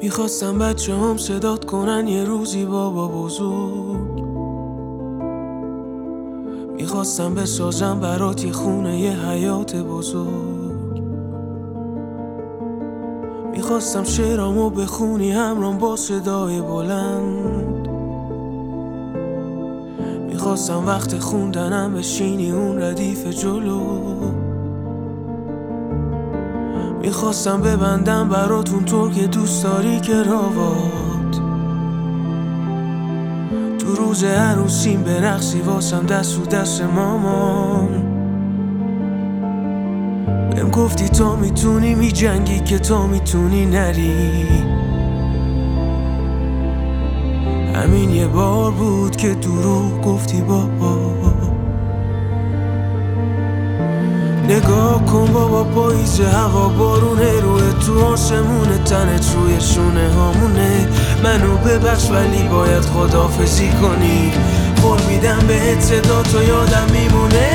میخواستم بچه هم صدات کنن یه روزی بابا بزرگ. میخواستم بسازم برات یه خونه یه حیات بزرگ. میخواستم شعرامو بخونی همرام با صدای بلند. میخواستم وقت خوندنم بشینی اون ردیف جلو. میخواستم ببندم براتون طور که دوست داری کراوات. تو روز عروسیم برقصی واسم دست و دست مامان. بهم گفتی تا میتونی میجنگی که تا میتونی نری. همین یه بار بود که دروغ گفتی بابا. نگاه کن بابا پاییز هوا بارونه روی تو آسمونه تنت روی شونه هامونه. منو ببخش ولی باید خداحافظی کنی. قول میدم بهت صدا تو یادم میمونه.